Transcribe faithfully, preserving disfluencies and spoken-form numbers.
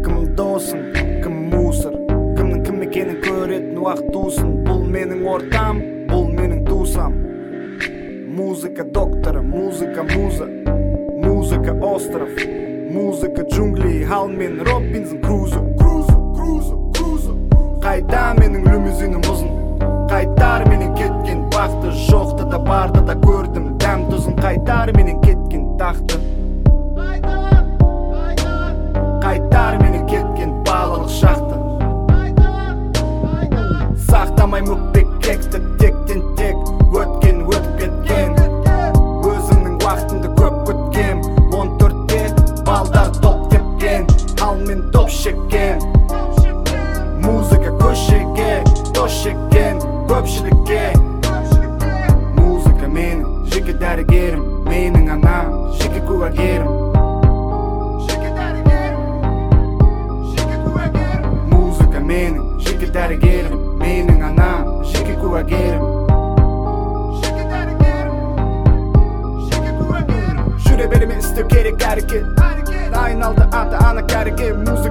Kım dosun, kım musor, kımның kім екенін көретін уақыт тусын. Бұл менің ортам, бұл менің тусам. Музыка доктора, музыка муза, музыка остров, музыка джунгли, хал мен Робинзон Крузо. Крузо, Крузо, Крузо. Қайда менің лимузинім ұзын, қайтар менің кеткен бақты, жоқты да барды да көрдім дәм тұзын. Қайтар менің кеткен тақты, қайтар менің кеткен балалық шақты. Сақтамай мүкпек кексті, тектен тек өткен өтіп кеткен. Өзімнің уақытымды көп күткен, он төртте балдар топ тепкен, ал мен топ шеккен. Музыка көшеге тош шеккен көпшілікке. Музыка менің жеке дәрігерім, менің анам жеке куәгерім. Музыка менің жеке дәрігерім, менің анам жеке куәгерім. Жүре беріме істеу керек әрекет, айналды ата ана кәріге.